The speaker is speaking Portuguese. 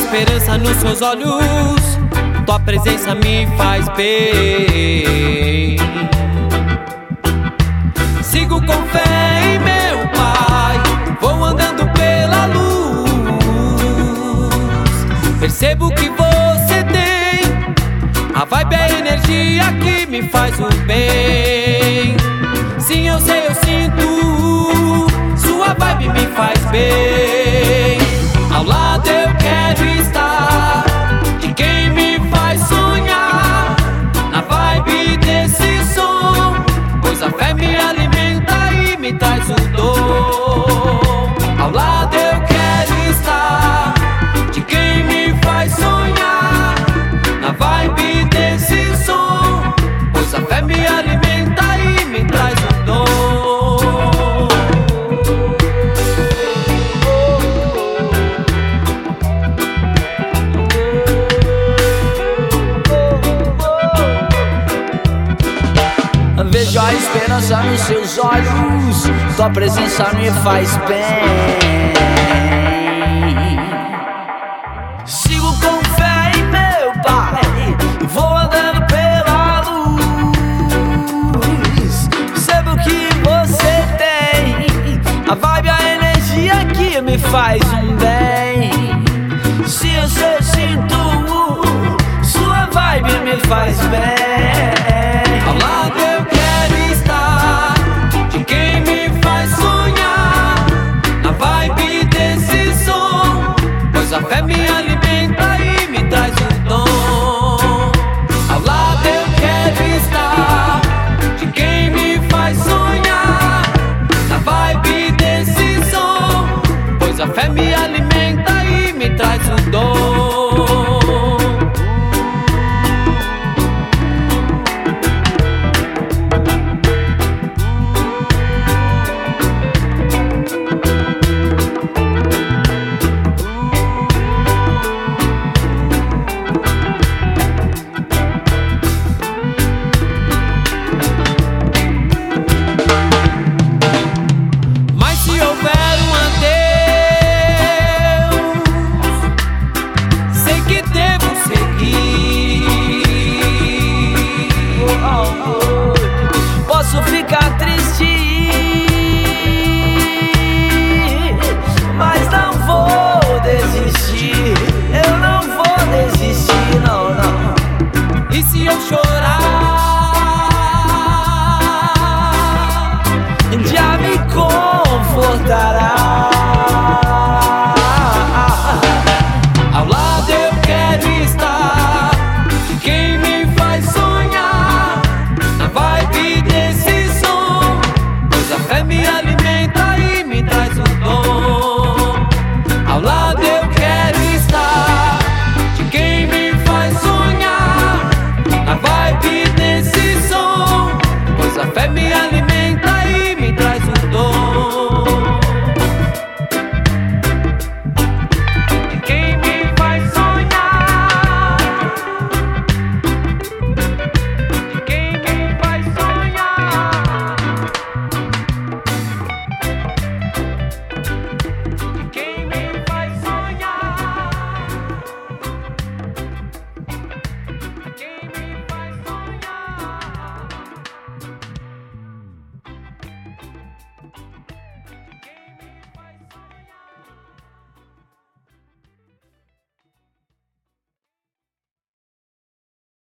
esperança nos seus olhos, tua presença me faz bem. Sigo com fé em meu Pai, vou andando pela luz. Percebo que você tem a vibe, a energia que me faz o bem. Sim, eu sei, eu sinto, sua vibe me faz bem. Ao lado eu quero estar de quem me faz sonhar, na vibe desse som, pois a fé me alimenta e me traz o dom. Ao lado eu quero estar de quem me faz sonhar, na vibe desse som, pois a fé me alimenta e me traz o dom. Vejo a esperança nos seus olhos, tua presença me faz bem. Sigo com fé em meu Pai, vou andando pela luz. Percebo que você tem a vibe, a energia que me faz um bem. Se eu sinto, sua vibe me faz bem.